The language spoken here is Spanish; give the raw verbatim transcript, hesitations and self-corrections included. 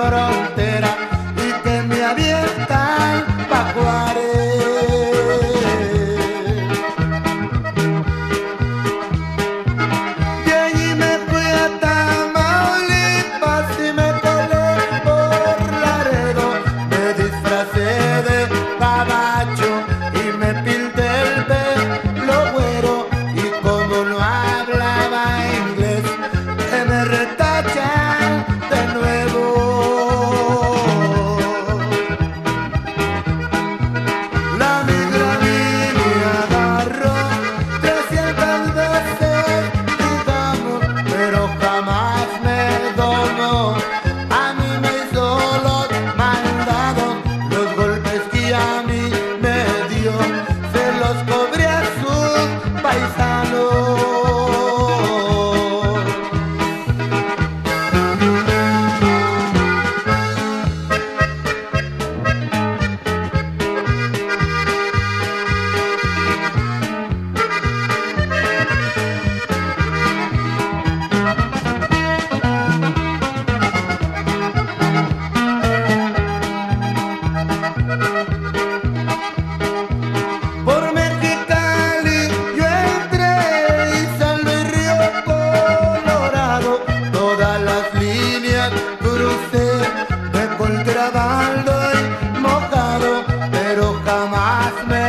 frontera y que me avientan pa' Juárez. De allí me fui a Tamaulipas y me colé por Laredo. Me disfracé de gabacho y me pinté el pelo güero, y como no hablaba inglés, que me retachan de nuevo. La migra me agarró trescientas veces, digamos, pero jamás me domó. A mí me hizo los mandados, los golpes que a mí me dio, se los cobré a sus paisanos. Por Mexicali yo entré y San Luis Río Colorado, todas las líneas crucé de contrabando y mojado, pero jamás me